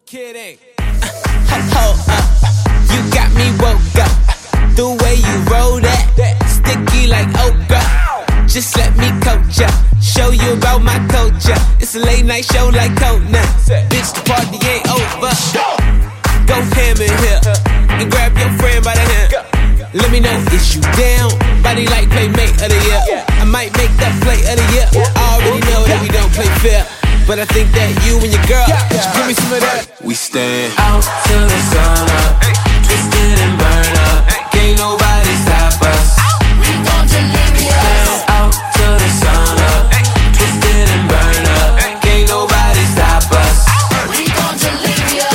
Kidding. Hold up, you got me woke up. The way you roll that, sticky like okra. Just let me coach ya, show you about my culture. It's a late night show like Conan. Bitch, the party ain't over. Go ham in here and grab your friend by the hand. Let me know, is you down? Body like playmate of the year. I might make that play of the year. I already know that we don't play fair, but I think that you and your girl just give me some of that. We stand out till the sun up, twisted and burn up. Can't nobody stop us. We gon' deliver ya. Stand out till the sun up, twisted and burn up. Can't nobody stop us. We gon' deliver ya.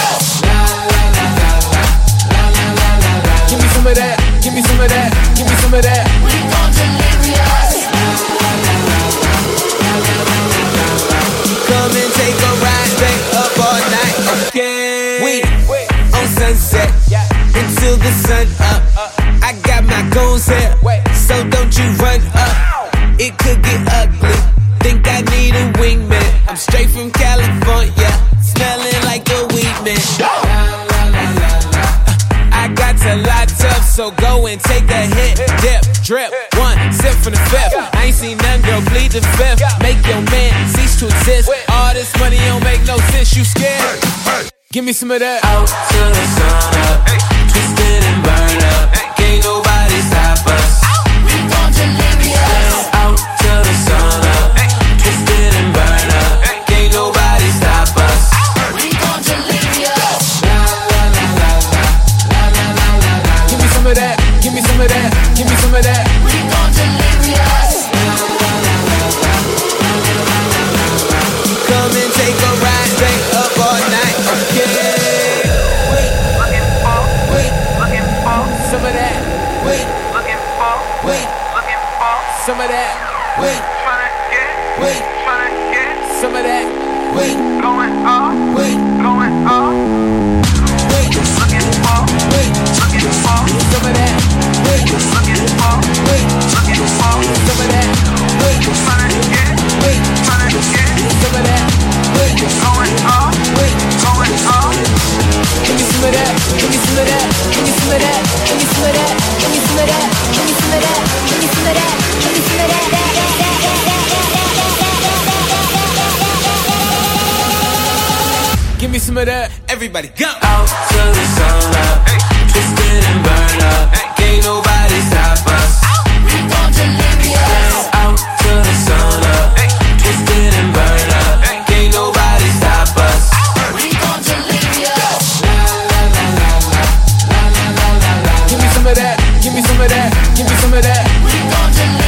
Give me some of that. Give me some of that. Give me some of that. We gon' deliver ya. Come and take a ride, stay up all night, okay? We on Sunset until the sun up. I got my goals here, so don't you run up. It could get ugly. Think I need a wingman. I'm straight from California, smelling like a weed man. I got to lot up, so go and take a hit, dip, drip, one sip from the fifth. I ain't seen none, girl, bleed the fifth. Make your man cease to exist. All this money don't make no sense. You scared? Give me some of that. Out till the sun up, twisted and burn up. Can't nobody stop us. We gon' deliver ya. Out till the sun up, twisted and burn up. Can't nobody stop us. We gon' deliver ya. Give me some of that. Give me some of that. Give me some of that. We gon' deliver ya. Come and take a ride, stay up all night, okay? Some of that. Some of that. Some of that. Going off. Some of that. Give me some of that. Give me some of that. Give me some of that. Give me some of that. Give me some of that. Give me some of that. Give me some of that. Give me some of that. Give me some of that. Everybody go. Out till the sun up, twisted and burn up. Can't nobody stop us. We gon' deliver ya. Out till the sun up, twisted and burn up. Can't nobody stop us. We gon' deliver ya. Give me some of that. Give me some of that. Give me some of that. We gon' deliver ya.